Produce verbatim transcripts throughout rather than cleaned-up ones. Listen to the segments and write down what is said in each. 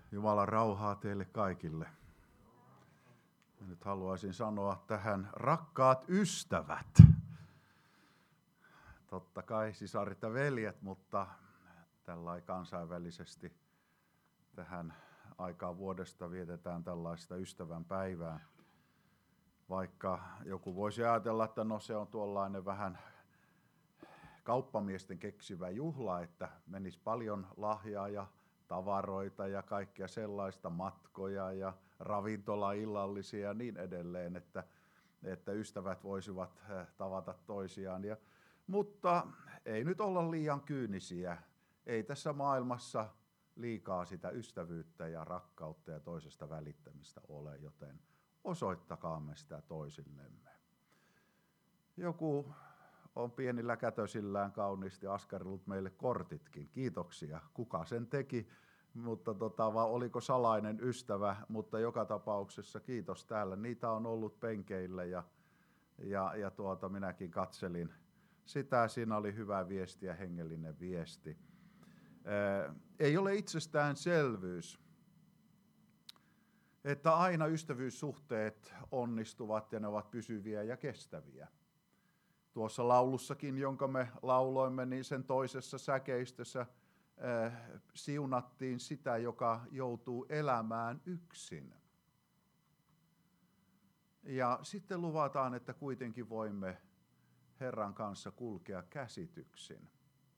Jumalan rauhaa teille kaikille. Ja nyt haluaisin sanoa tähän rakkaat ystävät. Totta kai sisarit ja veljet, mutta tällä kansainvälisesti tähän aikaan vuodesta vietetään tällaista ystävän päivää. Vaikka joku voisi ajatella, että no se on tuollainen vähän kauppamiesten keksivä juhla, että menisi paljon lahjaa ja tavaroita ja kaikkea sellaista, matkoja ja ravintolaillallisia ja niin edelleen, että, että ystävät voisivat tavata toisiaan. Ja, mutta ei nyt olla liian kyynisiä. Ei tässä maailmassa liikaa sitä ystävyyttä ja rakkautta ja toisesta välittämistä ole, joten osoittakaamme sitä toisillemme. Joku on pienillä kätösillään kauniisti askarrellut meille kortitkin. Kiitoksia. Kuka sen teki? Mutta tota, vai oliko salainen ystävä? Mutta joka tapauksessa kiitos täällä. Niitä on ollut penkeillä ja, ja, ja tuota, minäkin katselin sitä. Siinä oli hyvä viesti ja hengellinen viesti. Ää, ei ole itsestäänselvyys, että aina ystävyyssuhteet onnistuvat ja ne ovat pysyviä ja kestäviä. Tuossa laulussakin, jonka me lauloimme, niin sen toisessa säkeistössä äh, siunattiin sitä, joka joutuu elämään yksin. Ja sitten luvataan, että kuitenkin voimme Herran kanssa kulkea käsityksin.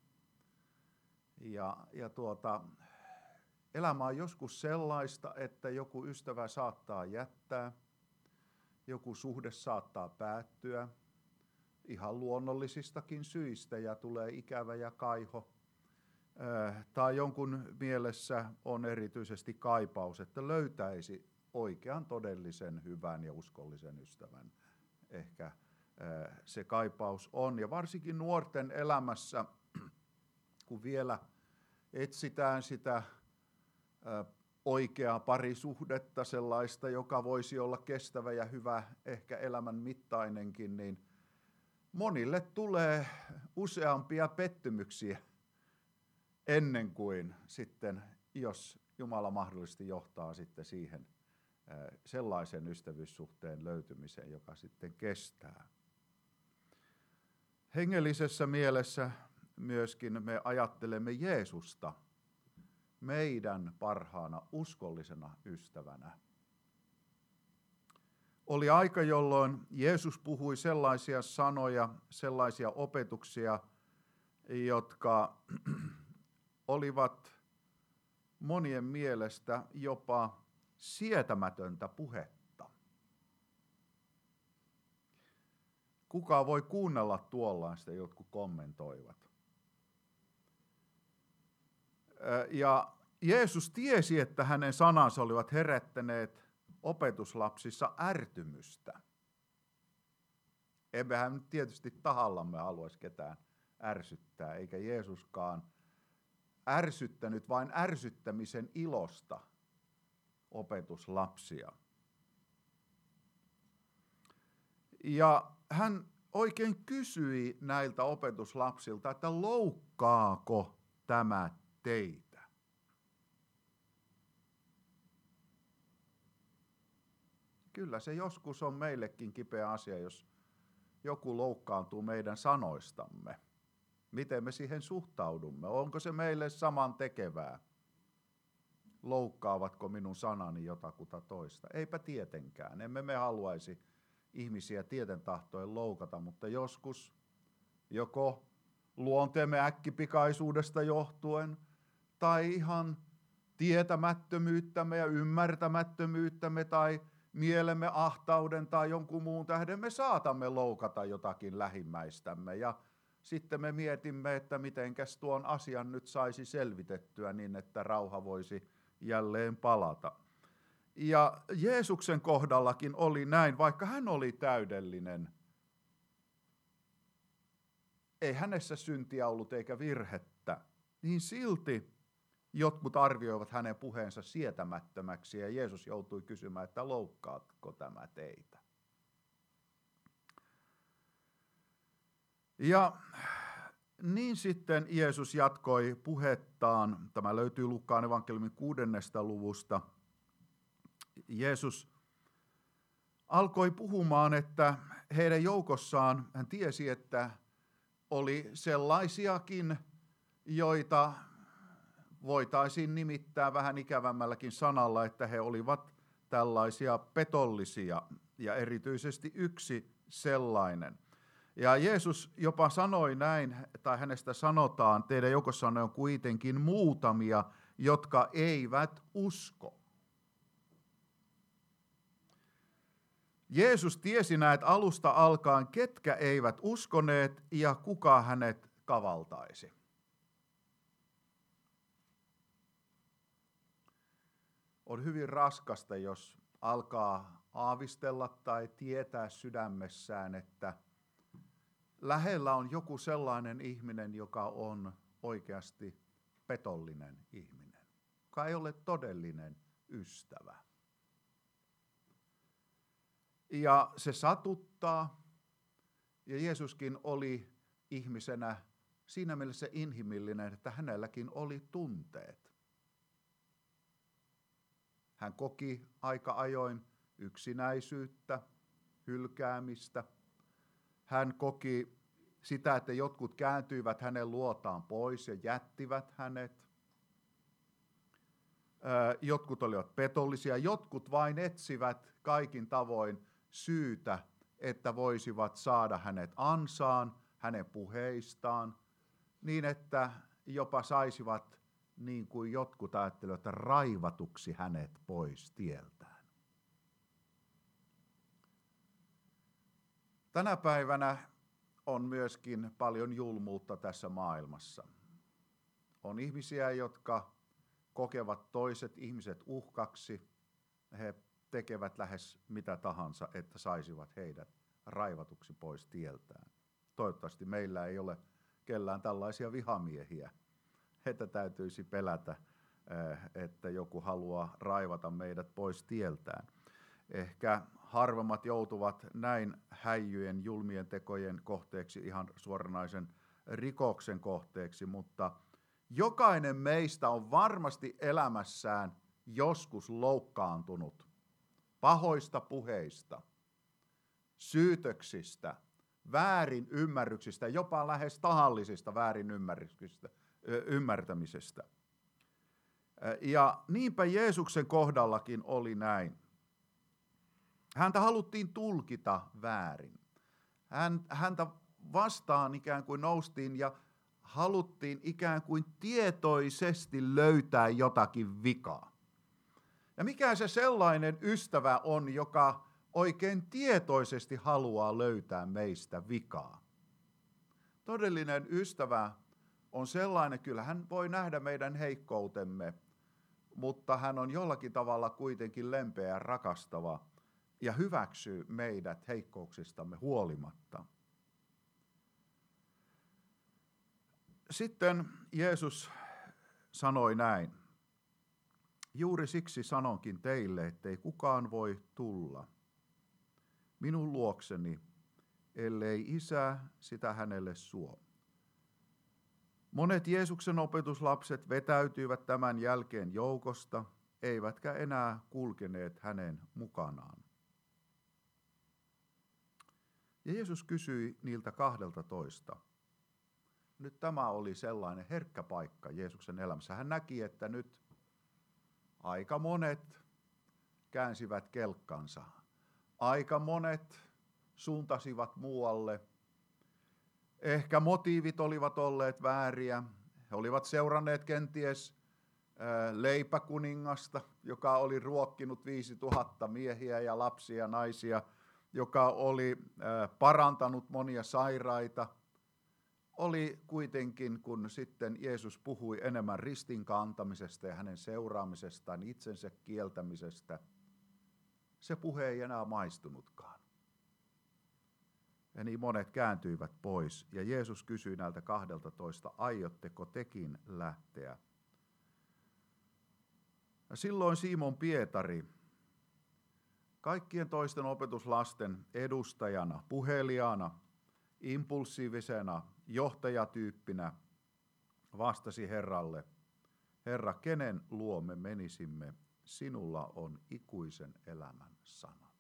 Ja, ja tuota, elämä on joskus sellaista, että joku ystävä saattaa jättää, joku suhde saattaa päättyä, ihan luonnollisistakin syistä ja tulee ikävä ja kaiho. Äh, tai jonkun mielessä on erityisesti kaipaus, että löytäisi oikean, todellisen, hyvän ja uskollisen ystävän. Ehkä äh, se kaipaus on. Ja varsinkin nuorten elämässä, kun vielä etsitään sitä äh, oikeaa parisuhdetta, sellaista, joka voisi olla kestävä ja hyvä, ehkä elämän mittainenkin, niin monille tulee useampia pettymyksiä ennen kuin sitten, jos Jumala mahdollisesti johtaa sitten siihen sellaisen ystävyyssuhteen löytymiseen, joka sitten kestää. Hengellisessä mielessä myöskin me ajattelemme Jeesusta meidän parhaana uskollisena ystävänä. Oli aika, jolloin Jeesus puhui sellaisia sanoja, sellaisia opetuksia, jotka olivat monien mielestä jopa sietämätöntä puhetta. Kuka voi kuunnella tuollaista, jotkut kommentoivat. Ja Jeesus tiesi, että hänen sanansa olivat herättäneet opetuslapsissa ärtymystä. Emmehän nyt tietysti tahallamme haluaisi ketään ärsyttää, eikä Jeesuskaan ärsyttänyt vain ärsyttämisen ilosta opetuslapsia. Ja hän oikein kysyi näiltä opetuslapsilta, että loukkaako tämä teitä? Kyllä se joskus on meillekin kipeä asia, jos joku loukkaantuu meidän sanoistamme. Miten me siihen suhtaudumme? Onko se meille saman tekevää? Loukkaavatko minun sanani jotakuta toista? Eipä tietenkään. Emme me haluaisi ihmisiä tieten tahtoen loukata, mutta joskus joko luonteemme äkkipikaisuudesta johtuen tai ihan tietämättömyyttämme ja ymmärtämättömyyttämme tai mielemme ahtauden tai jonkun muun tähden me saatamme loukata jotakin lähimmäistämme ja sitten me mietimme, että mitenkäs tuon asian nyt saisi selvitettyä niin, että rauha voisi jälleen palata. Ja Jeesuksen kohdallakin oli näin, vaikka hän oli täydellinen. Ei hänessä syntiä ollut eikä virhettä, niin silti jotkut arvioivat hänen puheensa sietämättömäksi ja Jeesus joutui kysymään, että loukkaatko tämä teitä? Ja niin sitten Jeesus jatkoi puhettaan. Tämä löytyy Luukkaan evankeliumin kuudennesta luvusta. Jeesus alkoi puhumaan, että heidän joukossaan, hän tiesi, että oli sellaisiakin, joita voitaisiin nimittää vähän ikävämmälläkin sanalla, että he olivat tällaisia petollisia, ja erityisesti yksi sellainen. Ja Jeesus jopa sanoi näin, tai hänestä sanotaan, teidän joukossanne on kuitenkin muutamia, jotka eivät usko. Jeesus tiesi näet alusta alkaen, ketkä eivät uskoneet ja kuka hänet kavaltaisi. On hyvin raskasta, jos alkaa aavistella tai tietää sydämessään, että lähellä on joku sellainen ihminen, joka on oikeasti petollinen ihminen, joka ei ole todellinen ystävä. Ja se satuttaa, ja Jeesuskin oli ihmisenä siinä mielessä inhimillinen, että hänelläkin oli tunteet. Hän koki aika ajoin yksinäisyyttä, hylkäämistä. Hän koki sitä, että jotkut kääntyivät hänen luotaan pois ja jättivät hänet. Jotkut olivat petollisia, jotkut vain etsivät kaikin tavoin syytä, että voisivat saada hänet ansaan, hänen puheistaan, niin että jopa saisivat, niin kuin jotkut ajattelivat, raivatuksi hänet pois tieltään. Tänä päivänä on myöskin paljon julmuutta tässä maailmassa. On ihmisiä, jotka kokevat toiset ihmiset uhkaksi. He tekevät lähes mitä tahansa, että saisivat heidät raivatuksi pois tieltään. Toivottavasti meillä ei ole kellään tällaisia vihamiehiä, että täytyisi pelätä, että joku haluaa raivata meidät pois tieltään. Ehkä harvemmat joutuvat näin häijyjen, julmien tekojen kohteeksi, ihan suoranaisen rikoksen kohteeksi, mutta jokainen meistä on varmasti elämässään joskus loukkaantunut pahoista puheista, syytöksistä, väärin ymmärryksistä, jopa lähes tahallisista väärin ymmärtämisestä. Ja niinpä Jeesuksen kohdallakin oli näin. Häntä haluttiin tulkita väärin. Häntä vastaan ikään kuin noustiin ja haluttiin ikään kuin tietoisesti löytää jotakin vikaa. Ja mikä se sellainen ystävä on, joka oikein tietoisesti haluaa löytää meistä vikaa? Todellinen ystävä on sellainen, kyllä hän voi nähdä meidän heikkoutemme, mutta hän on jollakin tavalla kuitenkin lempeä ja rakastava ja hyväksyy meidät heikkouksistamme huolimatta. Sitten Jeesus sanoi näin. Juuri siksi sanonkin teille, ettei kukaan voi tulla minun luokseni, ellei Isä sitä hänelle suo. Monet Jeesuksen opetuslapset vetäytyivät tämän jälkeen joukosta, eivätkä enää kulkeneet hänen mukanaan. Ja Jeesus kysyi niiltä kahdelta toista. Nyt tämä oli sellainen herkkä paikka Jeesuksen elämässä. Hän näki, että nyt aika monet käänsivät kelkkansa. Aika monet suuntasivat muualle. Ehkä motiivit olivat olleet vääriä. He olivat seuranneet kenties leipäkuningasta, joka oli ruokkinut viisituhatta miehiä ja lapsia ja naisia, joka oli parantanut monia sairaita. Oli kuitenkin, kun sitten Jeesus puhui enemmän ristin kantamisesta ja hänen seuraamisestaan, itsensä kieltämisestä, se puhe ei enää maistunutkaan. Ja niin monet kääntyivät pois, ja Jeesus kysyi näiltä kahdelta toista, aiotteko tekin lähteä? Ja silloin Simon Pietari, kaikkien toisten opetuslasten edustajana, puhelijana, impulsiivisena johtajatyyppinä vastasi Herralle, Herra, kenen luo me menisimme, sinulla on ikuisen elämän sanat.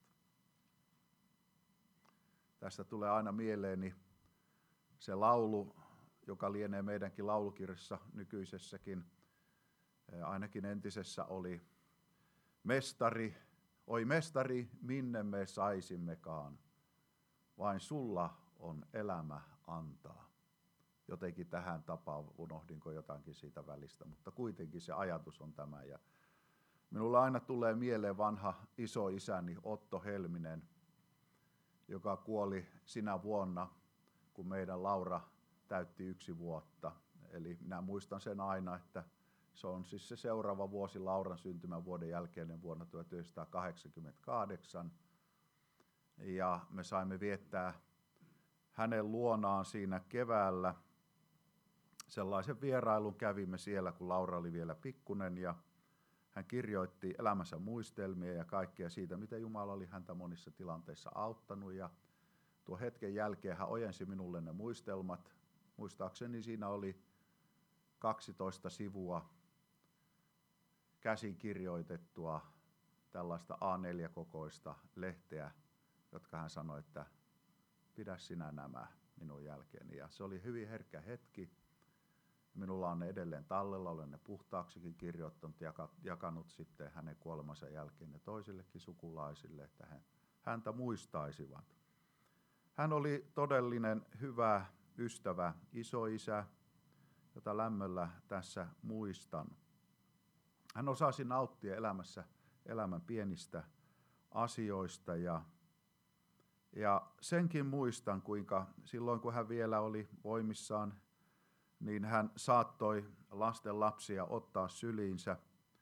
Tästä tulee aina mieleeni se laulu, joka lienee meidänkin laulukirjassa nykyisessäkin, ainakin entisessä oli, mestari, oi mestari, minne me saisimmekaan, vain sulla on elämä antaa. Jotenkin tähän tapaan, unohdinko jotakin siitä välistä, mutta kuitenkin se ajatus on tämä. Ja minulla aina tulee mieleen vanha isoisäni Otto Helminen, joka kuoli sinä vuonna, kun meidän Laura täytti yksi vuotta. Eli minä muistan sen aina, että se on siis se seuraava vuosi Lauran syntymän vuoden jälkeinen vuonna tuhatyhdeksänsataakahdeksankymmentäkahdeksan. Ja me saimme viettää hänen luonaan siinä keväällä. Sellaisen vierailun kävimme siellä, kun Laura oli vielä pikkunen ja hän kirjoitti elämänsä muistelmia ja kaikkea siitä, miten Jumala oli häntä monissa tilanteissa auttanut. Ja tuo hetken jälkeen hän ojensi minulle ne muistelmat. Muistaakseni siinä oli kaksitoista sivua käsin kirjoitettua tällaista A neljä -kokoista lehteä, jotka hän sanoi, että pidä sinä nämä minun jälkeeni. Ja se oli hyvin herkkä hetki. Minulla on ne edelleen tallella, olen ne puhtaaksikin kirjoittanut ja jakanut sitten hänen kuolemansa jälkeen ne toisillekin sukulaisille, että he häntä muistaisivat. Hän oli todellinen hyvä ystävä, isoisä, jota lämmöllä tässä muistan. Hän osasi nauttia elämässä elämän pienistä asioista ja, ja senkin muistan, kuinka silloin kun hän vielä oli voimissaan, niin hän saattoi lasten lapsia ottaa syliinsä.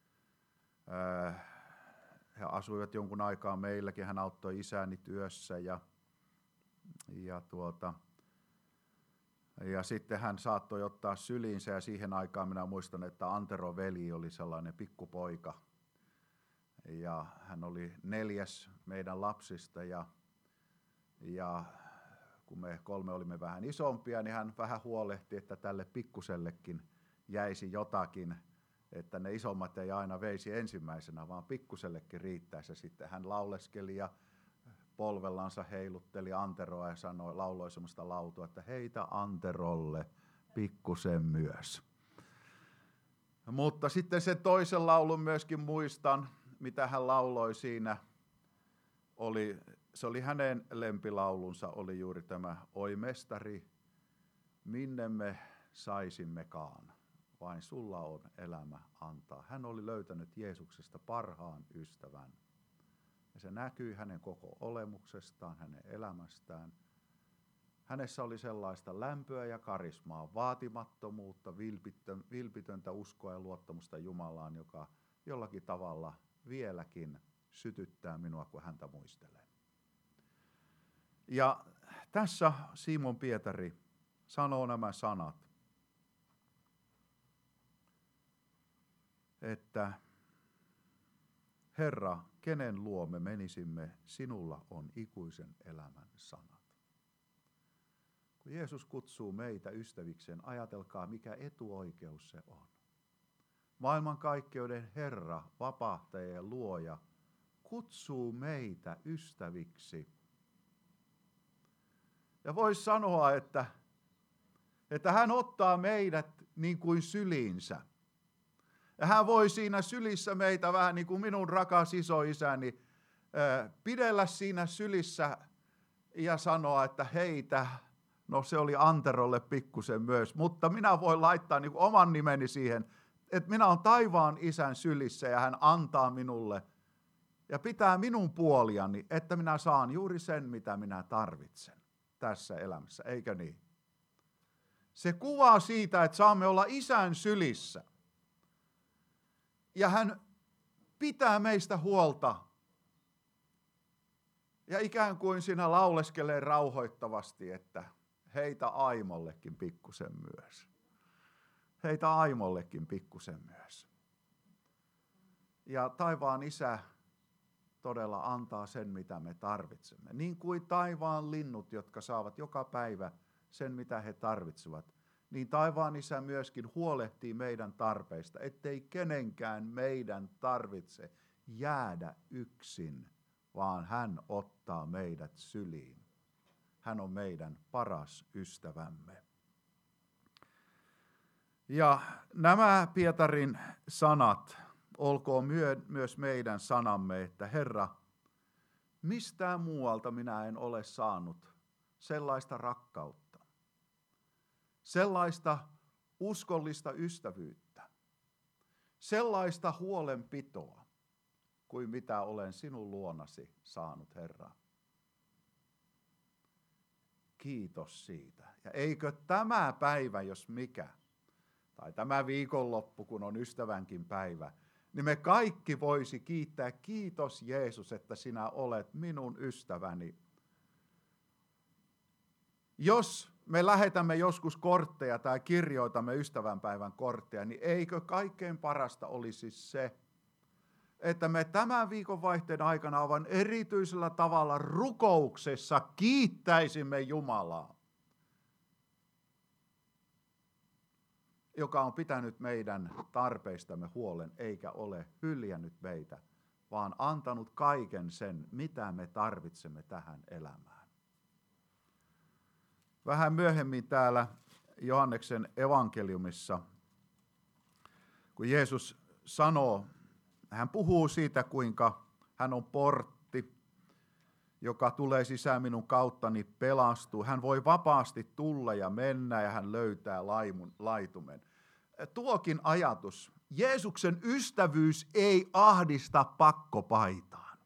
He asuivat jonkun aikaa meilläkin, hän auttoi isäni työssä ja, ja, tuota, ja sitten hän saattoi ottaa syliinsä ja siihen aikaan minä muistan, että Antero veli oli sellainen pikkupoika ja hän oli neljäs meidän lapsista ja, ja kun me kolme olimme vähän isompia, niin hän vähän huolehti, että tälle pikkusellekin jäisi jotakin, että ne isommat ei aina veisi ensimmäisenä, vaan pikkusellekin riittäisi. Ja sitten hän lauleskeli ja polvellansa heilutteli Anteroa ja sanoi, lauloi semmoista lautua, että heitä Anterolle pikkusen myös. Mutta sitten sen toisen laulun myöskin muistan, mitä hän lauloi siinä, oli, se oli hänen lempilaulunsa, oli juuri tämä, oi mestari, minne me saisimmekaan, vain sulla on elämä antaa. Hän oli löytänyt Jeesuksesta parhaan ystävän. Ja se näkyi hänen koko olemuksestaan, hänen elämästään. Hänessä oli sellaista lämpöä ja karismaa, vaatimattomuutta, vilpitöntä uskoa ja luottamusta Jumalaan, joka jollakin tavalla vieläkin sytyttää minua, kun häntä muistelen. Ja tässä Simon Pietari sanoo nämä sanat, että Herra, kenen luo me menisimme, sinulla on ikuisen elämän sanat. Kun Jeesus kutsuu meitä ystävikseen, ajatelkaa mikä etuoikeus se on. Maailmankaikkeuden Herra, vapahtaja ja luoja, kutsuu meitä ystäviksi. Ja voisi sanoa, että, että hän ottaa meidät niin kuin syliinsä. Ja hän voi siinä sylissä meitä vähän niin kuin minun rakas isoisäni pidellä siinä sylissä ja sanoa, että heitä, no se oli Anterolle pikkusen myös, mutta minä voin laittaa niin kuin oman nimeni siihen, että minä olen taivaan isän sylissä ja hän antaa minulle ja pitää minun puoliani, että minä saan juuri sen, mitä minä tarvitsen tässä elämässä, eikö niin? Se kuvaa siitä, että saamme olla isän sylissä. Ja hän pitää meistä huolta. Ja ikään kuin siinä lauleskelee rauhoittavasti, että heitä Aimollekin pikkusen myös. Heitä Aimollekin pikkusen myös. Ja taivaan isä todella antaa sen, mitä me tarvitsemme. Niin kuin taivaan linnut, jotka saavat joka päivä sen, mitä he tarvitsevat, niin taivaan Isä myöskin huolehtii meidän tarpeista, ettei kenenkään meidän tarvitse jäädä yksin, vaan hän ottaa meidät syliin. Hän on meidän paras ystävämme. Ja nämä Pietarin sanat olkoon myö- myös meidän sanamme, että Herra, mistään muualta minä en ole saanut sellaista rakkautta, sellaista uskollista ystävyyttä, sellaista huolenpitoa, kuin mitä olen sinun luonasi saanut, Herra. Kiitos siitä. Ja eikö tämä päivä, jos mikä, tai tämä viikonloppu, kun on ystävänkin päivä, niin me kaikki voisi kiittää, kiitos Jeesus, että sinä olet minun ystäväni. Jos me lähetämme joskus kortteja tai kirjoitamme ystävänpäivän kortteja, niin eikö kaikkein parasta olisi se, että me tämän viikonvaihteen aikana aivan erityisellä tavalla rukouksessa kiittäisimme Jumalaa, joka on pitänyt meidän tarpeistamme huolen, eikä ole hyljännyt meitä, vaan antanut kaiken sen, mitä me tarvitsemme tähän elämään. Vähän myöhemmin täällä Johanneksen evankeliumissa, kun Jeesus sanoo, hän puhuu siitä, kuinka hän on portti, joka tulee sisään minun kauttani pelastuu. Hän voi vapaasti tulla ja mennä ja hän löytää laimun, laitumen. Tuokin ajatus, Jeesuksen ystävyys ei ahdista pakkopaitaan.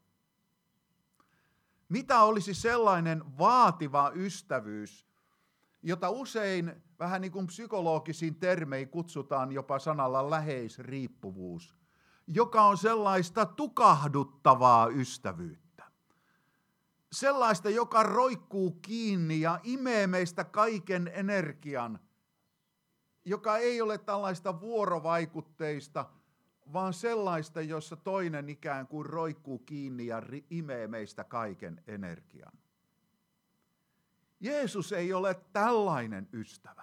Mitä olisi sellainen vaativa ystävyys, jota usein vähän niin kuin psykologisiin termein kutsutaan jopa sanalla läheisriippuvuus, joka on sellaista tukahduttavaa ystävyyttä. Sellaista, joka roikkuu kiinni ja imee meistä kaiken energian, joka ei ole tällaista vuorovaikutteista, vaan sellaista, jossa toinen ikään kuin roikkuu kiinni ja imee meistä kaiken energian. Jeesus ei ole tällainen ystävä.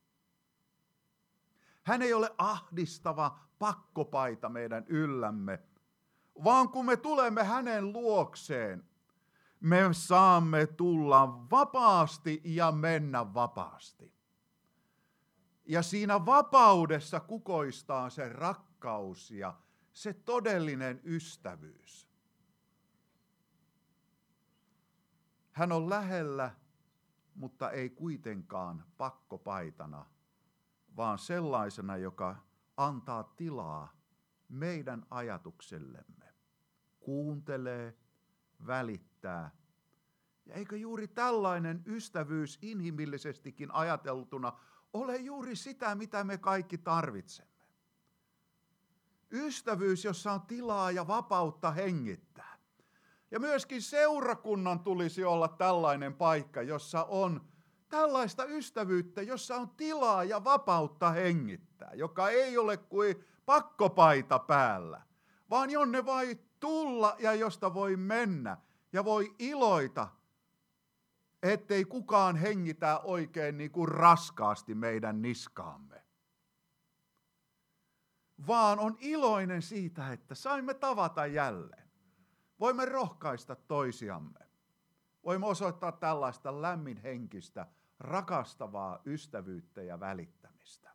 Hän ei ole ahdistava pakkopaita meidän yllämme, vaan kun me tulemme hänen luokseen, me saamme tulla vapaasti ja mennä vapaasti. Ja siinä vapaudessa kukoistaa se rakkaus ja se todellinen ystävyys. Hän on lähellä, mutta ei kuitenkaan pakkopaitana, vaan sellaisena, joka antaa tilaa meidän ajatuksellemme, kuuntelee, välittää. Ja eikö juuri tällainen ystävyys inhimillisestikin ajateltuna ole juuri sitä, mitä me kaikki tarvitsemme? Ystävyys, jossa on tilaa ja vapautta hengittää. Ja myöskin seurakunnan tulisi olla tällainen paikka, jossa on tällaista ystävyyttä, jossa on tilaa ja vapautta hengittää, joka ei ole kuin pakkopaita päällä, vaan jonne voi tulla ja josta voi mennä ja voi iloita, ettei kukaan hengitä oikein niin kuin raskaasti meidän niskaamme, vaan on iloinen siitä, että saimme tavata jälleen. Voimme rohkaista toisiamme. Voimme osoittaa tällaista lämminhenkistä, rakastavaa ystävyyttä ja välittämistä.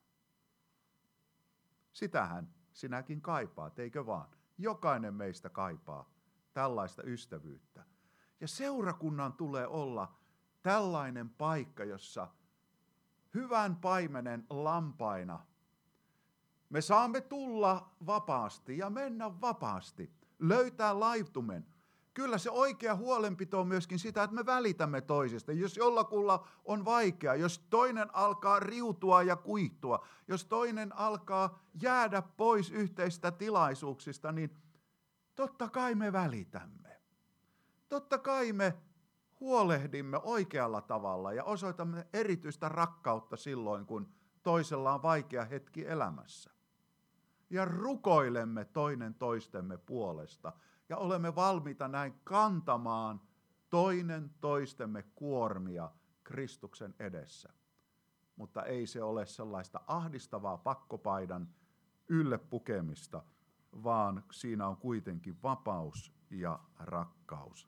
Sitähän sinäkin kaipaat, eikö vaan? Jokainen meistä kaipaa tällaista ystävyyttä. Ja seurakunnan tulee olla tällainen paikka, jossa hyvän paimenen lampaina me saamme tulla vapaasti ja mennä vapaasti, löytää laitumen. Kyllä se oikea huolenpito on myöskin sitä, että me välitämme toisesta. Jos jollakulla on vaikea, jos toinen alkaa riutua ja kuihtua, jos toinen alkaa jäädä pois yhteistä tilaisuuksista, niin totta kai me välitämme. Totta kai me huolehdimme oikealla tavalla ja osoitamme erityistä rakkautta silloin, kun toisella on vaikea hetki elämässä. Ja rukoilemme toinen toistemme puolesta. Ja olemme valmiita näin kantamaan toinen toistemme kuormia Kristuksen edessä. Mutta ei se ole sellaista ahdistavaa pakkopaidan ylle pukemista, vaan siinä on kuitenkin vapaus ja rakkaus.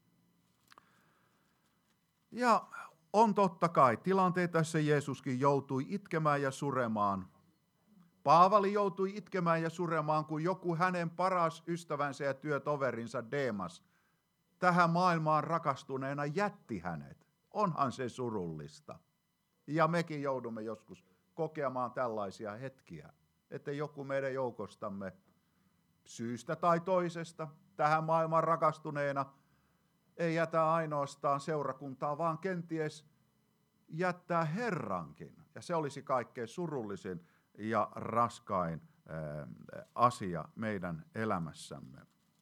Ja on totta kai tilanteita, joissa Jeesuskin joutui itkemään ja suremaan. Paavali joutui itkemään ja suremaan, kun joku hänen paras ystävänsä ja työtoverinsa Deemas tähän maailmaan rakastuneena jätti hänet. Onhan se surullista. Ja mekin joudumme joskus kokemaan tällaisia hetkiä, että joku meidän joukostamme syystä tai toisesta tähän maailmaan rakastuneena ei jätä ainoastaan seurakuntaa, vaan kenties jättää Herrankin. Ja se olisi kaikkein surullisin ja raskain asia meidän elämässämme.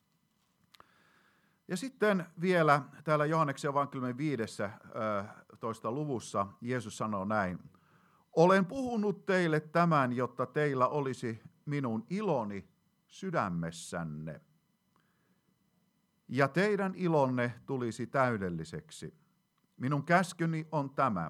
Ja sitten vielä täällä Johanneksen evankeliumin viidennessä luvussa Jeesus sanoo näin. Olen puhunut teille tämän, jotta teillä olisi minun iloni sydämessänne. Ja teidän ilonne tulisi täydelliseksi. Minun käskyni on tämä.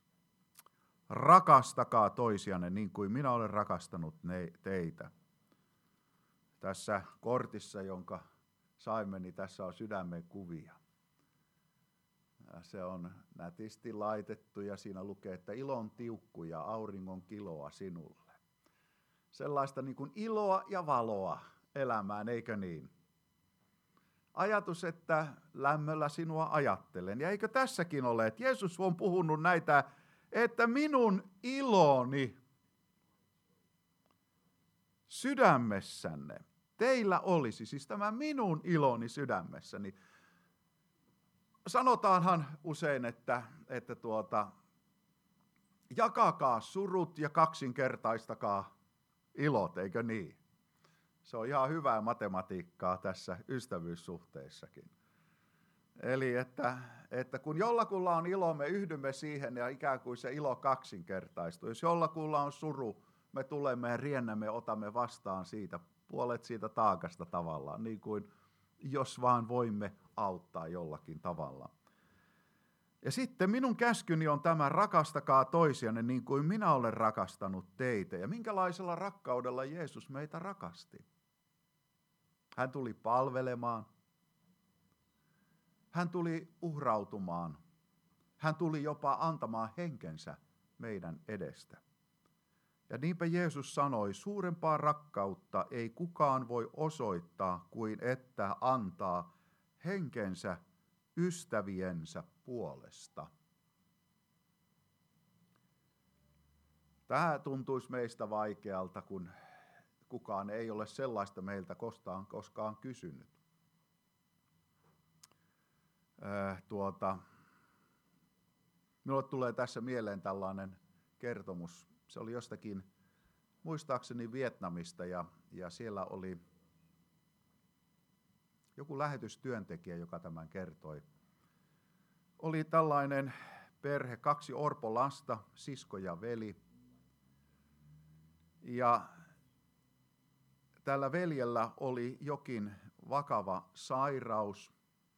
Rakastakaa toisianne niin kuin minä olen rakastanut teitä. Tässä kortissa, jonka saimme, niin tässä on sydämen kuvia. Ja se on nätisti laitettu ja siinä lukee, että ilon tiukku ja auringon kiloa sinulle. Sellaista niin kuin iloa ja valoa elämään, eikö niin? Ajatus, että lämmöllä sinua ajattelen. Ja eikö tässäkin ole, että Jeesus on puhunut näitä, että minun iloni sydämessänne teillä olisi, siis tämä minun iloni sydämessäni. Sanotaanhan usein, että, että tuota, jakakaa surut ja kaksinkertaistakaa ilot, eikö niin? Se on ihan hyvää matematiikkaa tässä ystävyyssuhteissakin. Eli että, että kun jollakulla on ilo, me yhdymme siihen ja ikään kuin se ilo kaksinkertaistuu. Jos jollakulla on suru, me tulemme ja riennämme, otamme vastaan siitä, puolet siitä taakasta tavallaan, niin kuin jos vaan voimme auttaa jollakin tavalla. Ja sitten minun käskyni on tämä, rakastakaa toisianne niin kuin minä olen rakastanut teitä. Ja minkälaisella rakkaudella Jeesus meitä rakasti? Hän tuli palvelemaan. Hän tuli uhrautumaan. Hän tuli jopa antamaan henkensä meidän edestä. Ja niinpä Jeesus sanoi, suurempaa rakkautta ei kukaan voi osoittaa kuin että antaa henkensä ystäviensä puolesta. Tämä tuntuisi meistä vaikealta, kun kukaan ei ole sellaista meiltä koskaan, koskaan kysynyt. Äh, tuota, minulle tulee tässä mieleen tällainen kertomus. Se oli jostakin, muistaakseni Vietnamista, ja, ja siellä oli joku lähetystyöntekijä, joka tämän kertoi. Oli tällainen perhe, kaksi orpolasta, sisko ja veli. Ja tällä veljellä oli jokin vakava sairaus.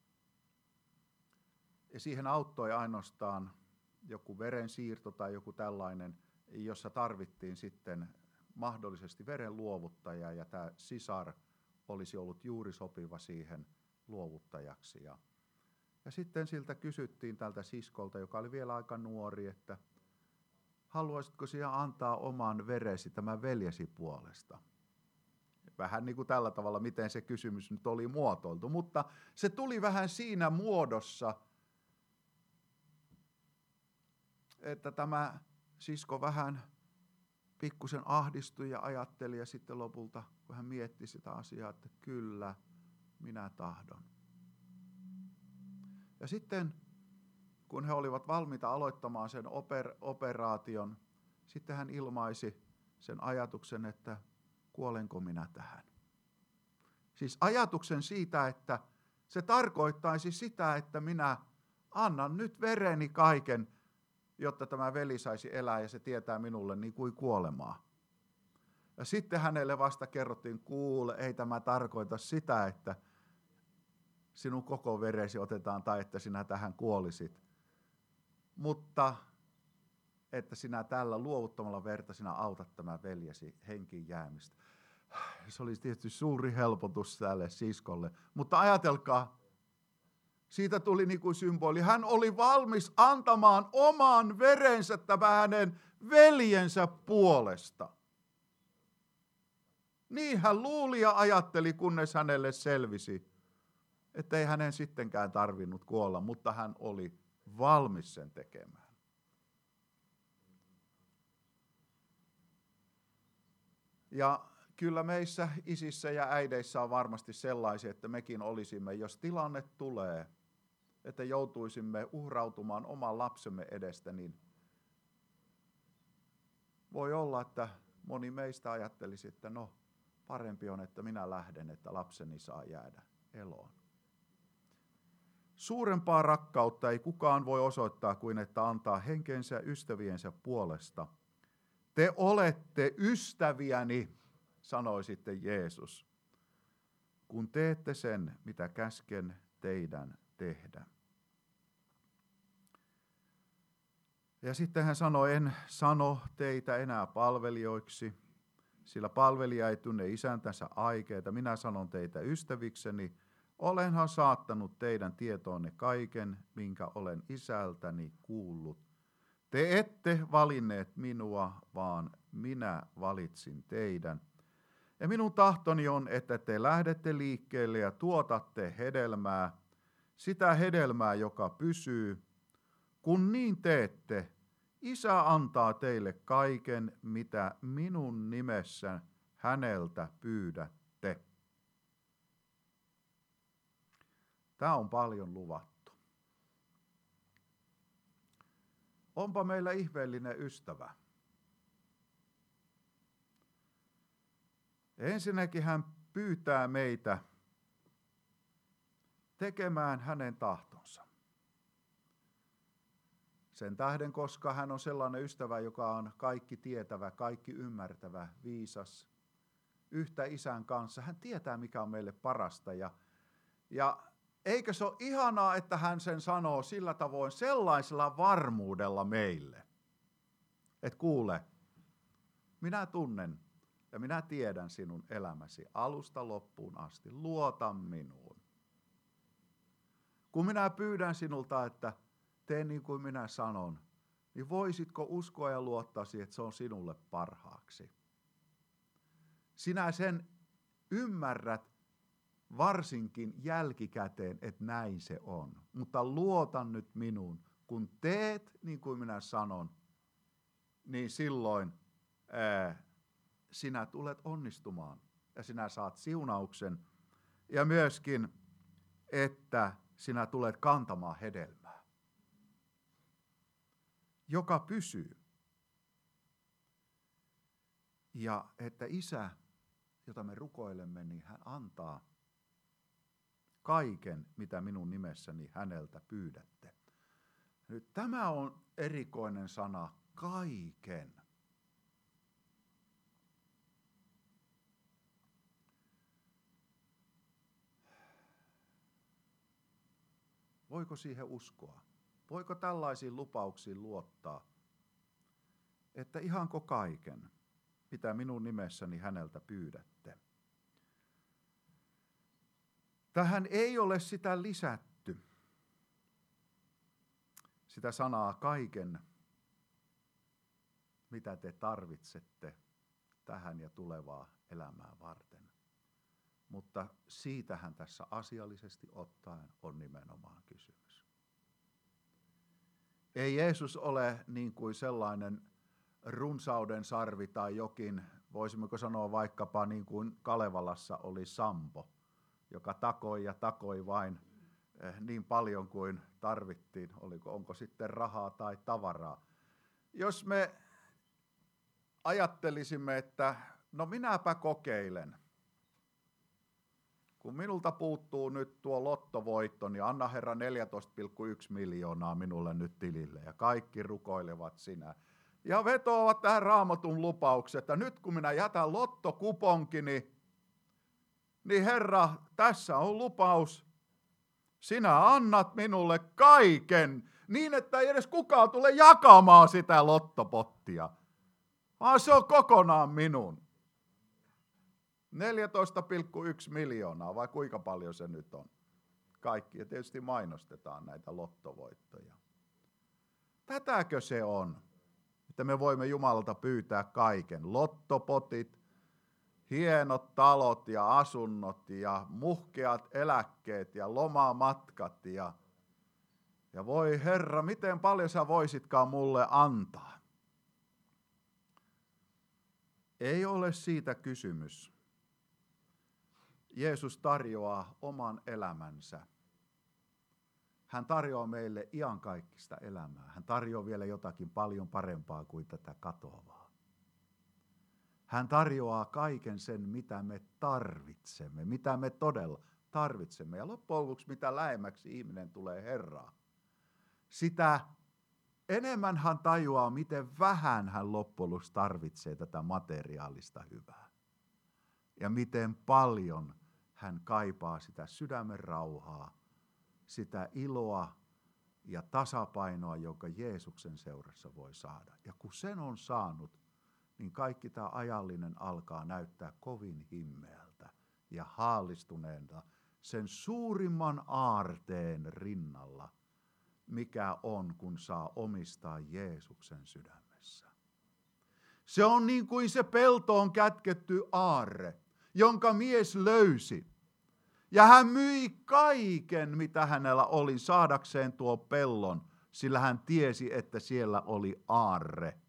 Ja siihen auttoi ainoastaan joku verensiirto tai joku tällainen, jossa tarvittiin sitten mahdollisesti veren luovuttaja, ja tämä sisar olisi ollut juuri sopiva siihen luovuttajaksi. Ja, ja sitten siltä kysyttiin tältä siskolta, joka oli vielä aika nuori, että haluaisitko sinä antaa oman veresi tämän veljesi puolesta? Vähän niin kuin tällä tavalla, miten se kysymys nyt oli muotoiltu, mutta se tuli vähän siinä muodossa, että tämä sisko vähän pikkusen ahdistui ja ajatteli, ja sitten lopulta, kun hän mietti sitä asiaa, että kyllä, minä tahdon. Ja sitten, kun he olivat valmiita aloittamaan sen oper- operaation, sitten hän ilmaisi sen ajatuksen, että kuolenko minä tähän. Siis ajatuksen siitä, että se tarkoittaisi sitä, että minä annan nyt vereni kaiken, jotta tämä veli saisi elää, ja se tietää minulle niin kuin kuolemaa. Ja sitten hänelle vasta kerrottiin, kuule, ei tämä tarkoita sitä, että sinun koko veresi otetaan tai että sinä tähän kuolisit. mutta että sinä tällä luovuttamalla verta sinä autat tämän veljesi henkiin jäämistä. Se oli tietysti suuri helpotus tälle siskolle, mutta ajatelkaa, siitä tuli niin kuin symboli. Hän oli valmis antamaan oman verensä tämän hänen veljensä puolesta. Niin hän luuli ja ajatteli, kunnes hänelle selvisi, että ei hänen sittenkään tarvinnut kuolla, mutta hän oli valmis sen tekemään. Ja kyllä meissä isissä ja äideissä on varmasti sellaisia, että mekin olisimme, jos tilanne tulee, että joutuisimme uhrautumaan oman lapsemme edestä, niin voi olla, että moni meistä ajattelisi, että no parempi on, että minä lähden, että lapseni saa jäädä eloon. Suurempaa rakkautta ei kukaan voi osoittaa kuin että antaa henkensä ystäviensä puolesta. Te olette ystäviäni, sanoi sitten Jeesus, kun teette sen, mitä käsken teidän tehdä. Ja sitten hän sanoi, en sano teitä enää palvelijoiksi, sillä palvelija ei tunne isäntänsä aikeita. Minä sanon teitä ystävikseni, olenhan saattanut teidän tietoonne kaiken, minkä olen isältäni kuullut. Te ette valinneet minua, vaan minä valitsin teidän. Ja minun tahtoni on, että te lähdette liikkeelle ja tuotatte hedelmää, sitä hedelmää, joka pysyy. Kun niin teette, Isä antaa teille kaiken, mitä minun nimessä häneltä pyydätte. Tämä on paljon luvattu. Onpa meillä ihmeellinen ystävä. Ensinnäkin hän pyytää meitä tekemään hänen tahtonsa. Sen tähden, koska hän on sellainen ystävä, joka on kaikki tietävä, kaikki ymmärtävä, viisas, yhtä isän kanssa. Hän tietää, mikä on meille parasta. Ja, ja eikö se ole ihanaa, että hän sen sanoo sillä tavoin sellaisella varmuudella meille. Että kuule, minä tunnen ja minä tiedän sinun elämäsi alusta loppuun asti. Luota minuun. Kun minä pyydän sinulta, että tee niin kuin minä sanon, niin voisitko uskoa ja luottaa siihen, että se on sinulle parhaaksi. Sinä sen ymmärrät varsinkin jälkikäteen, että näin se on. Mutta luota nyt minuun. Kun teet niin kuin minä sanon, niin silloin ää, sinä tulet onnistumaan ja sinä saat siunauksen. Ja myöskin, että sinä tulet kantamaan hedelmää, joka pysyy. Ja että Isä, jota me rukoilemme, niin hän antaa kaiken, mitä minun nimessäni häneltä pyydätte. Nyt tämä on erikoinen sana, kaiken. Voiko siihen uskoa? Voiko tällaisiin lupauksiin luottaa, että ihanko kaiken, mitä minun nimessäni häneltä pyydätte? Tähän ei ole sitä lisätty, sitä sanaa kaiken, mitä te tarvitsette tähän ja tulevaa elämää varten. Mutta siitähän tässä asiallisesti ottaen on nimenomaan kysymys. Ei Jeesus ole niin kuin sellainen runsauden sarvi tai jokin, voisimmeko sanoa vaikkapa niin kuin Kalevalassa oli Sampo, joka takoi ja takoi vain niin paljon kuin tarvittiin, oliko, onko sitten rahaa tai tavaraa. Jos me ajattelisimme, että no minäpä kokeilen, kun minulta puuttuu nyt tuo lottovoitto, niin anna Herra neljätoista pilkku yksi miljoonaa minulle nyt tilille. Ja kaikki rukoilevat sinä. Ja vetoavat tähän Raamatun lupaukseen, että nyt kun minä jätän lottokuponkini, niin Herra, tässä on lupaus. Sinä annat minulle kaiken, niin, että ei edes kukaan tule jakamaan sitä lottopottia, vaan se on kokonaan minun. neljätoista pilkku yksi miljoonaa, vai kuinka paljon se nyt on? Kaikki, ja tietysti mainostetaan näitä lottovoittoja. Tätäkö se on, että me voimme Jumalalta pyytää kaiken? Lottopotit, hienot talot ja asunnot ja muhkeat eläkkeet ja lomamatkat ja, ja voi Herra, miten paljon sä voisitkaan mulle antaa? Ei ole siitä kysymys. Jeesus tarjoaa oman elämänsä. Hän tarjoaa meille iankaikkista elämää. Hän tarjoaa vielä jotakin paljon parempaa kuin tätä katoavaa. Hän tarjoaa kaiken sen, mitä me tarvitsemme, mitä me todella tarvitsemme. Ja loppujen lopuksi, mitä lähemmäksi ihminen tulee Herraa, sitä enemmän hän tajuaa, miten vähän hän loppujen lopuksi tarvitsee tätä materiaalista hyvää. Ja miten paljon hän kaipaa sitä sydämen rauhaa, sitä iloa ja tasapainoa, jonka Jeesuksen seurassa voi saada. Ja kun sen on saanut, niin kaikki tämä ajallinen alkaa näyttää kovin himmeältä ja haallistuneelta sen suurimman aarteen rinnalla, mikä on, kun saa omistaa Jeesuksen sydämessä. Se on niin kuin se peltoon kätketty aarre, jonka mies löysi. Ja hän myi kaiken, mitä hänellä oli, saadakseen tuo pellon, sillä hän tiesi, että siellä oli aarre.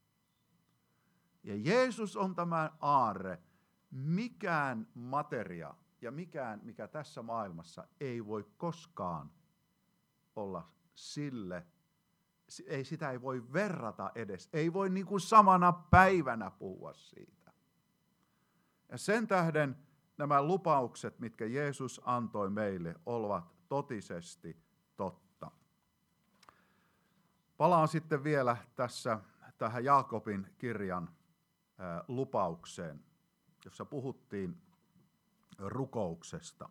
Ja Jeesus on tämä aarre. Mikään materia ja mikään, mikä tässä maailmassa ei voi koskaan olla sille, ei, sitä ei voi verrata edes, ei voi niin kuin samana päivänä puhua siitä. Ja sen tähden nämä lupaukset, mitkä Jeesus antoi meille, ovat totisesti totta. Palaan sitten vielä tässä tähän Jaakobin kirjan ää, lupaukseen, jossa puhuttiin rukouksesta.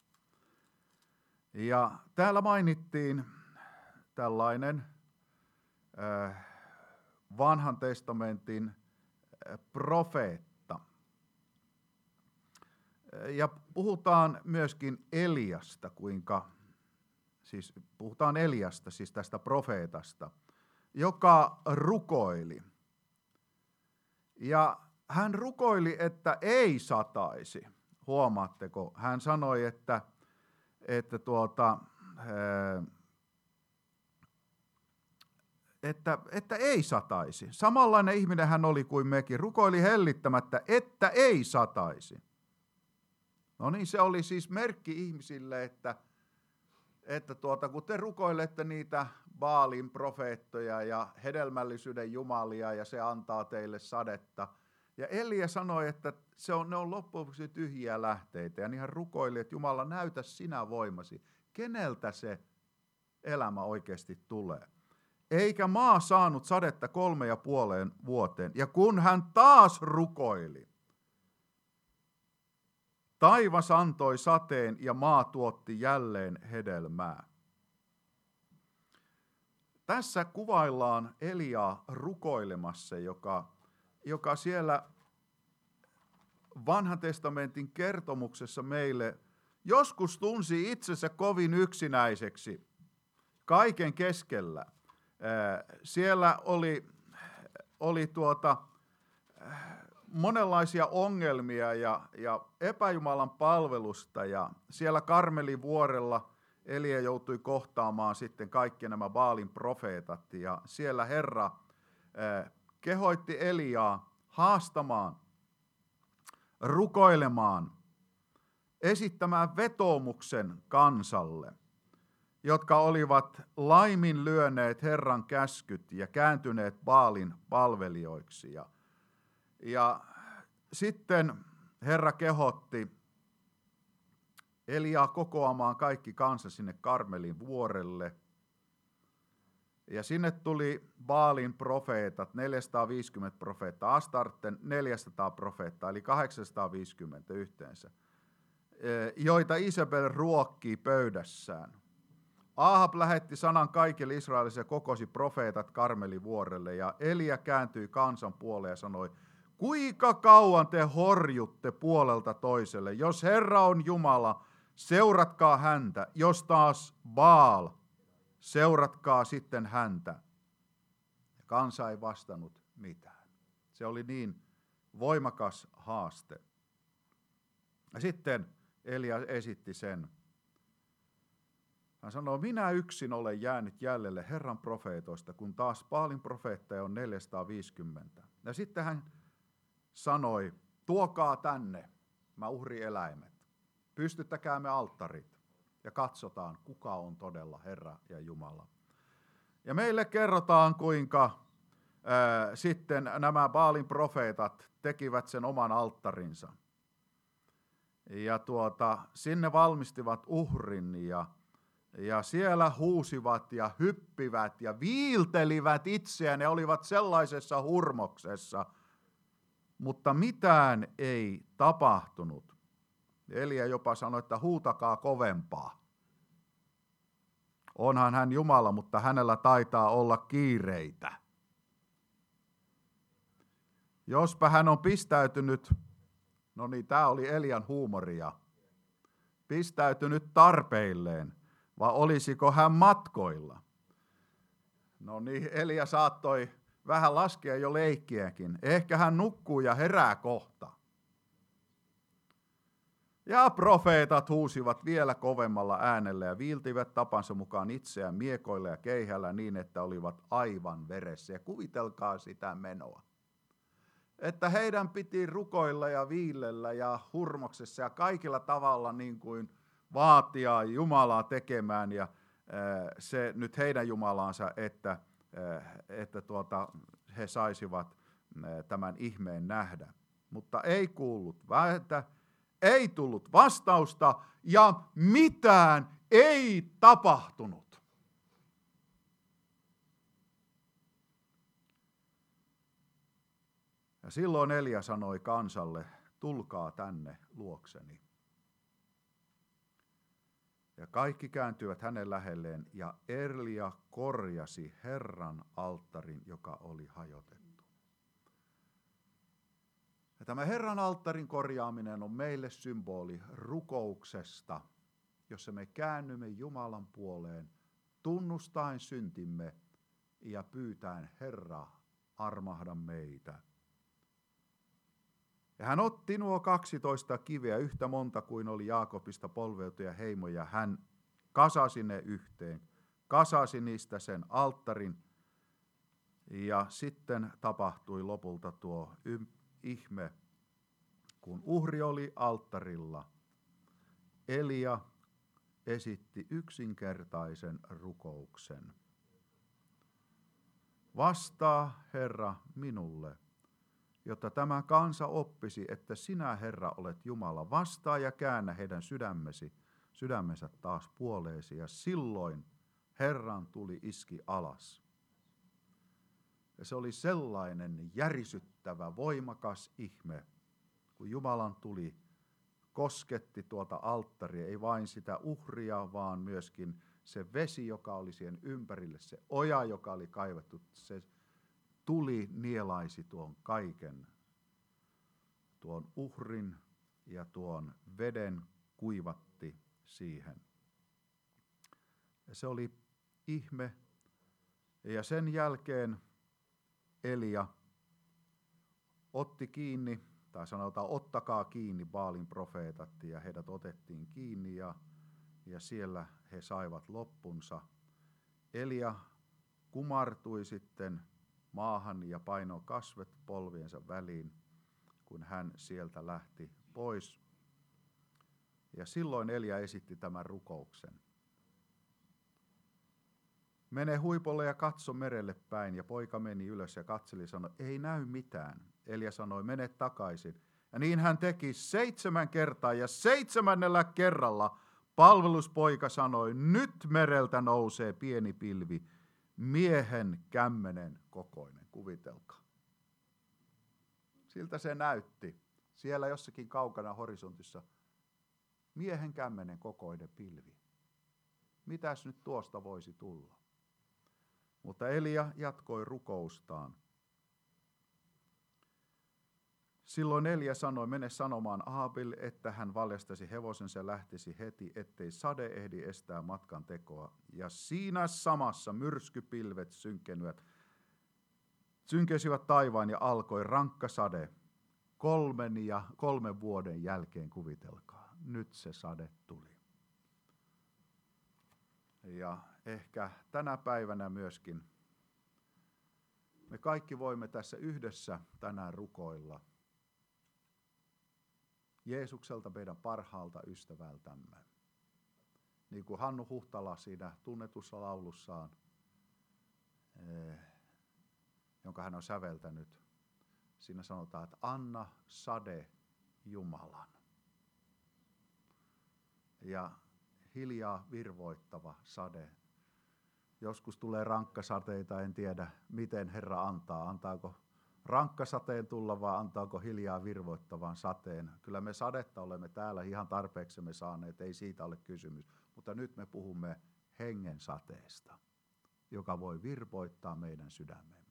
Ja täällä mainittiin tällainen ää, vanhan testamentin ää, profeetta. Ja puhutaan myöskin Eliasta, kuinka, siis puhutaan Eliasta, siis tästä profeetasta, joka rukoili. Ja hän rukoili, että ei sataisi. Huomaatteko? Hän sanoi, että, että, tuota, että, että ei sataisi. Samanlainen ihminen hän oli kuin mekin. Rukoili hellittämättä, että ei sataisi. No niin, se oli siis merkki ihmisille, että, että tuota, kun te rukoilette niitä Baalin profeettoja ja hedelmällisyyden jumalia ja se antaa teille sadetta. Ja Elia sanoi, että se on, ne on loppujen lopuksi tyhjiä lähteitä ja niin hän rukoili, että Jumala näytä sinä voimasi. Keneltä se elämä oikeasti tulee? Eikä maa saanut sadetta kolme ja puoleen vuoteen. Ja kun hän taas rukoili, taivas antoi sateen ja maa tuotti jälleen hedelmää. Tässä kuvaillaan Eliaa rukoilemassa, joka, joka siellä vanhan testamentin kertomuksessa meille joskus tunsi itsensä kovin yksinäiseksi kaiken keskellä. Siellä oli, oli tuota... monenlaisia ongelmia ja, ja epäjumalan palvelusta ja siellä Karmelin vuorella Elia joutui kohtaamaan sitten kaikki nämä Baalin profeetat ja siellä Herra eh, kehoitti Eliaa haastamaan, rukoilemaan, esittämään vetoomuksen kansalle, jotka olivat laiminlyöneet Herran käskyt ja kääntyneet Baalin palvelijoiksi. Ja Ja sitten Herra kehotti Eliaa kokoamaan kaikki kansa sinne Karmelin vuorelle. Ja sinne tuli Baalin profeetat, neljäsataaviisikymmentä profeettaa, Astarten neljäsataa profeettaa, eli kahdeksansataaviisikymmentä yhteensä, joita Isabel ruokkii pöydässään. Aahab lähetti sanan kaikille Israelille ja kokosi profeetat Karmelivuorelle, ja Elia kääntyi kansan puoleen ja sanoi, kuinka kauan te horjutte puolelta toiselle? Jos Herra on Jumala, seuratkaa häntä. Jos taas Baal, seuratkaa sitten häntä. Kansa ei vastannut mitään. Se oli niin voimakas haaste. Ja sitten Elia esitti sen. Hän sanoo, minä yksin olen jäänyt jäljelle Herran profeetoista, kun taas Baalin profeetteja on neljäsataaviisikymmentä. Ja sitten hän sanoi, tuokaa tänne, mä uhrieläimet, pystyttäkäämme alttarit ja katsotaan, kuka on todella Herra ja Jumala. Ja meille kerrotaan, kuinka ää, sitten nämä Baalin profeetat tekivät sen oman alttarinsa. Ja tuota, sinne valmistivat uhrin ja Ja siellä huusivat ja hyppivät ja viiltelivät itseään, ne olivat sellaisessa hurmoksessa, mutta mitään ei tapahtunut. Elia jopa sanoi, että huutakaa kovempaa. Onhan hän Jumala, mutta hänellä taitaa olla kiireitä. Jospa hän on pistäytynyt, no niin, tämä oli Elian huumoria, pistäytynyt tarpeilleen. Vai olisiko hän matkoilla? No niin, Elia saattoi vähän laskea jo leikkiäkin. Ehkä hän nukkuu ja herää kohta. Ja profeetat huusivat vielä kovemmalla äänellä ja viiltivät tapansa mukaan itseään miekoilla ja keihällä niin, että olivat aivan veressä. Ja kuvitelkaa sitä menoa. Että heidän piti rukoilla ja viilellä ja hurmoksessa ja kaikilla tavalla niin kuin vaatia Jumalaa tekemään ja se nyt heidän Jumalaansa, että, että tuota, he saisivat tämän ihmeen nähdä. Mutta ei kuullut vääntä, ei tullut vastausta ja mitään ei tapahtunut. Ja silloin Elia sanoi kansalle, tulkaa tänne luokseni. Ja kaikki kääntyivät hänen lähelleen, ja Elia korjasi Herran alttarin, joka oli hajotettu. Ja tämä Herran alttarin korjaaminen on meille symboli rukouksesta, jossa me käännymme Jumalan puoleen, tunnustaen syntimme ja pyytäen, Herra, armahda meitä. Ja hän otti nuo kaksitoista kiveä, yhtä monta kuin oli Jaakobista polveutuja heimoja. Hän kasasi ne yhteen, kasasi niistä sen alttarin. Ja sitten tapahtui lopulta tuo ihme, kun uhri oli alttarilla. Elia esitti yksinkertaisen rukouksen. Vastaa, Herra, minulle, jotta tämä kansa oppisi, että sinä, Herra, olet Jumala. Vastaa ja käännä heidän sydämesi, sydämensä taas puoleesi. Ja silloin Herran tuli iski alas. Ja se oli sellainen järisyttävä, voimakas ihme, kun Jumalan tuli kosketti tuota alttaria, ei vain sitä uhria, vaan myöskin se vesi, joka oli siihen ympärille, se oja, joka oli kaivettu, se tuli nielaisi tuon kaiken, tuon uhrin ja tuon veden kuivatti siihen. Ja se oli ihme. Ja sen jälkeen Elia otti kiinni, tai sanotaan ottakaa kiinni Baalin profeetat, ja heidät otettiin kiinni ja, ja siellä he saivat loppunsa. Elia kumartui sitten maahan ja painoi kasvet polviensa väliin, kun hän sieltä lähti pois. Ja silloin Elia esitti tämän rukouksen. Mene huipolle ja katso merelle päin. Ja poika meni ylös ja katseli ja sanoi, ei näy mitään. Elia sanoi, mene takaisin. Ja niin hän teki seitsemän kertaa ja seitsemännellä kerralla palveluspoika sanoi, nyt mereltä nousee pieni pilvi, miehen kämmenen kokoinen, kuvitelkaa. Siltä se näytti, siellä jossakin kaukana horisontissa, miehen kämmenen kokoinen pilvi. Mitäs nyt tuosta voisi tulla? Mutta Elia jatkoi rukoustaan. Silloin Elia sanoi, mene sanomaan Ahabille, että hän valjastaisi hevosensa ja lähtisi heti, ettei sade ehdi estää matkan tekoa. Ja siinä samassa myrskypilvet synkenivät, synkesivät taivaan ja alkoi rankka sade. Kolmen ja kolmen vuoden jälkeen, kuvitelkaa, nyt se sade tuli. Ja ehkä tänä päivänä myöskin me kaikki voimme tässä yhdessä tänään rukoilla Jeesukselta, meidän parhaalta ystävältämme. Niin kuin Hannu Huhtala siinä tunnetussa laulussaan, eh, jonka hän on säveltänyt, siinä sanotaan, että anna sade Jumalan. Ja hiljaa virvoittava sade. Joskus tulee rankkasateita, en tiedä miten Herra antaa. Antaako rankkasateen tulla vai antaako hiljaa virvoittavan sateen? Kyllä me sadetta olemme täällä ihan tarpeeksemme saaneet, ei siitä ole kysymys. Mutta nyt me puhumme hengen sateesta, joka voi virvoittaa meidän sydämemme.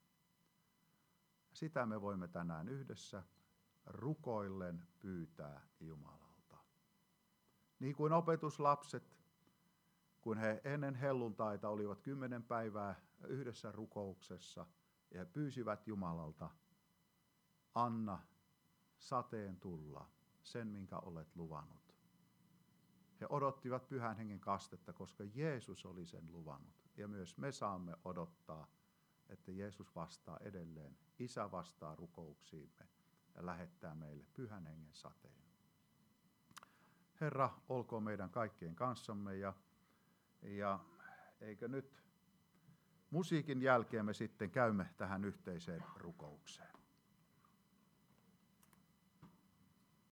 Sitä me voimme tänään yhdessä rukoillen pyytää Jumalalta. Niin kuin opetuslapset, kun he ennen helluntaita olivat kymmenen päivää yhdessä rukouksessa ja he pyysivät Jumalalta, anna sateen tulla, sen minkä olet luvannut. He odottivat Pyhän Hengen kastetta, koska Jeesus oli sen luvannut. Ja myös me saamme odottaa, että Jeesus vastaa edelleen. Isä vastaa rukouksiimme ja lähettää meille Pyhän Hengen sateen. Herra, olkoon meidän kaikkien kanssamme ja, ja eikö nyt musiikin jälkeen me sitten käymme tähän yhteiseen rukoukseen.